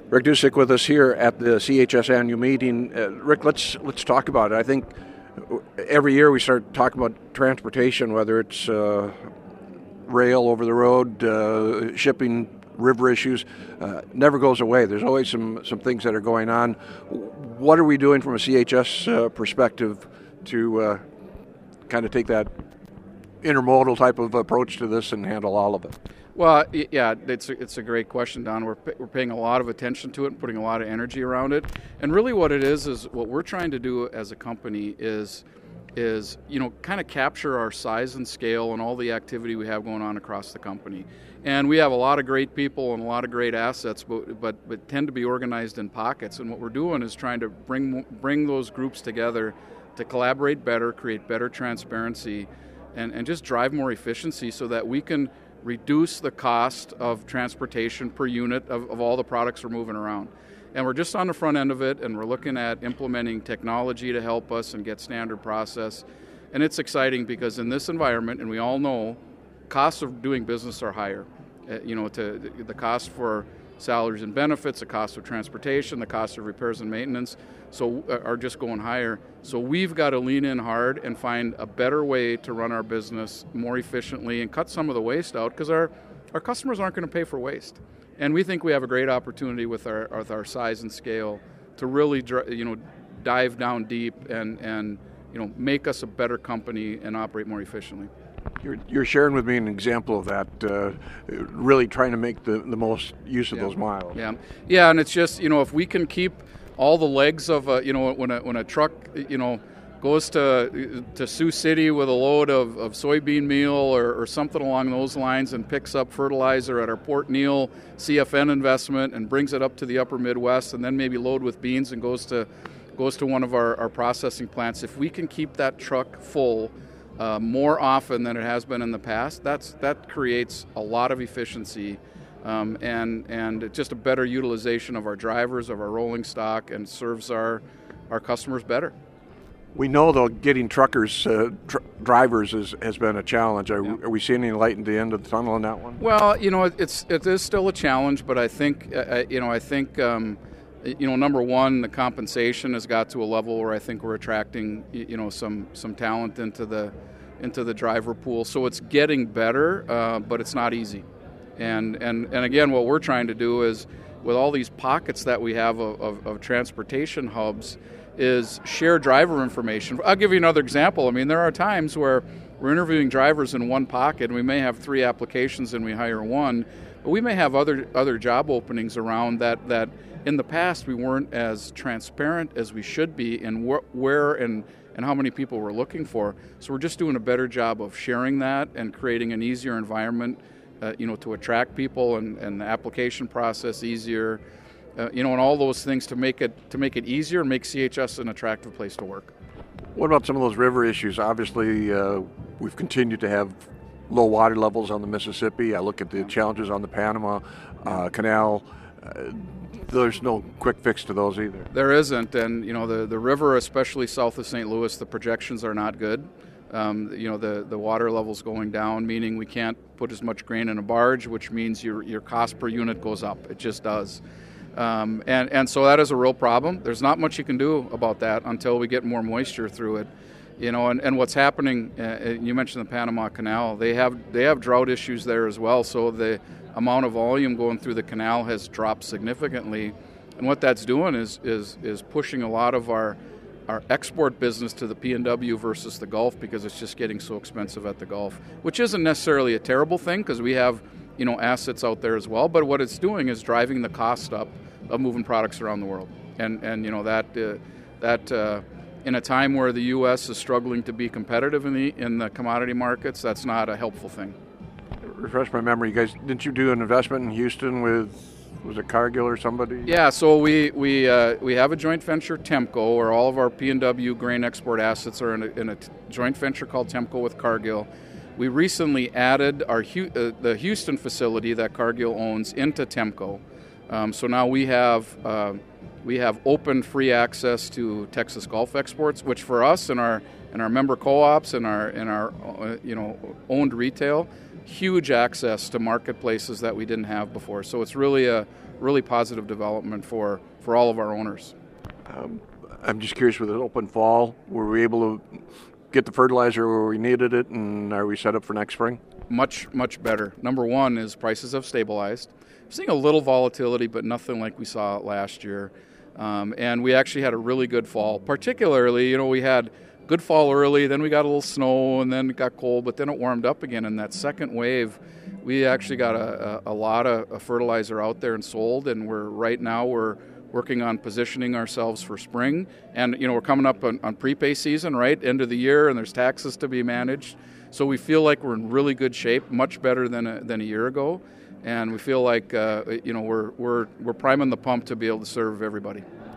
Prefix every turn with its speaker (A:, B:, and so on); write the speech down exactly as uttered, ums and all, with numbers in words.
A: Rick Dusick with us here at the C H S annual meeting. Uh, Rick, let's let's talk about it. I think every year we start talking about transportation, whether it's uh, rail over the road, uh, shipping, river issues, uh, never goes away. There's always some, some things that are going on. What are we doing from a C H S uh, perspective to uh, kind of take that intermodal type of approach to this and handle all of it?
B: Well, yeah, it's a, it's a great question, Don. We're, we're paying a lot of attention to it and putting a lot of energy around it. And really what it is is what we're trying to do as a company is, is you know, kind of capture our size and scale and all the activity we have going on across the company. And we have a lot of great people and a lot of great assets, but, but, but tend to be organized in pockets. And what we're doing is trying to bring bring those groups together to collaborate better, create better transparency, and, and just drive more efficiency so that we can reduce the cost of transportation per unit of, of all the products we're moving around. And we're just on the front end of it, and we're looking at implementing technology to help us and get standard process. And it's exciting because in this environment, and we all know, costs of doing business are higher. Uh, you know, to the cost for salaries and benefits, the cost of transportation, the cost of repairs and maintenance, so uh, are just going higher. So we've got to lean in hard and find a better way to run our business more efficiently and cut some of the waste out, because our, our customers aren't going to pay for waste. And we think we have a great opportunity with our with our size and scale to really, you know, dive down deep and and you know make us a better company and operate more efficiently.
A: You're, you're sharing with me an example of that, uh, really trying to make the, the most use of
B: yeah.
A: those miles.
B: Yeah, yeah, and it's just, you know, if we can keep all the legs of, a, you know, when a when a truck, you know, goes to to Sioux City with a load of, of soybean meal or, or something along those lines and picks up fertilizer at our Port Neal C F N investment and brings it up to the upper Midwest and then maybe load with beans and goes to goes to one of our, our processing plants. If we can keep that truck full uh, more often than it has been in the past, that's that creates a lot of efficiency um, and and just a better utilization of our drivers, of our rolling stock, and serves our our customers better.
A: We know, though, getting truckers, uh, tr- drivers is, has been a challenge. Are,
B: yeah.
A: are we seeing any light at the end of the tunnel on that one?
B: Well, you know, it's it is still a challenge, but I think, uh, you know, I think, um, you know, number one, the compensation has got to a level where I think we're attracting, you know, some some talent into the into the driver pool. So it's getting better, uh, but it's not easy. And and and again, what we're trying to do is, with all these pockets that we have of, of, of transportation hubs, is share driver information. I'll give you another example. I mean, there are times where we're interviewing drivers in one pocket, and we may have three applications and we hire one, but we may have other other job openings around that, that in the past we weren't as transparent as we should be in wh- where and, and how many people we're looking for. So we're just doing a better job of sharing that and creating an easier environment uh, you know, to attract people and, and the application process easier. Uh, you know, and all those things to make it to make it easier and make C H S an attractive place to work.
A: What about some of those river issues? Obviously, uh, we've continued to have low water levels on the Mississippi. I look at the challenges on the Panama uh, Canal. Uh, there's no quick fix to those either.
B: There isn't, and you know, the, the river, especially south of Saint Louis, the projections are not good. Um, you know, the, the water level's going down, meaning we can't put as much grain in a barge, which means your your cost per unit goes up. It just does. Um, and, and so that is a real problem. There's not much you can do about that until we get more moisture through it. You know, and, and what's happening, uh, you mentioned the Panama Canal, they have they have drought issues there as well, so the amount of volume going through the canal has dropped significantly. And what that's doing is is is pushing a lot of our our export business to the P N W versus the Gulf, because it's just getting so expensive at the Gulf, which isn't necessarily a terrible thing because we have, you know, assets out there as well, but what it's doing is driving the cost up of moving products around the world. And, and you know, that uh, that uh, in a time where the U S is struggling to be competitive in the in the commodity markets, that's not a helpful thing.
A: Refresh my memory, you guys, didn't you do an investment in Houston with, was it Cargill or somebody?
B: Yeah, so we we uh, we have a joint venture, Temco, where all of our P N W grain export assets are in a, in a t- joint venture called Temco with Cargill. We recently added our uh, the Houston facility that Cargill owns into Temco. Um, so now we have uh, we have open free access to Texas Gulf exports, which for us and our and our member co-ops and our and our uh, you know owned retail, huge access to marketplaces that we didn't have before. So it's really a, really positive development for, for all of our owners.
A: Um, I'm just curious, with an open fall, were we able to get the fertilizer where we needed it, and are we set up for next spring?
B: Much, much better. Number one is prices have stabilized. We're seeing a little volatility, but nothing like we saw last year. Um, and we actually had a really good fall. Particularly, you know, we had good fall early, then we got a little snow, and then it got cold, but then it warmed up again. And that second wave, we actually got a, a, a lot of fertilizer out there and sold, and we're right now we're working on positioning ourselves for spring. And, you know, we're coming up on, on prepay season, right, end of the year, and there's taxes to be managed. So we feel like we're in really good shape, much better than a, than a year ago. And we feel like, uh, you know, we're, we're, we're priming the pump to be able to serve everybody.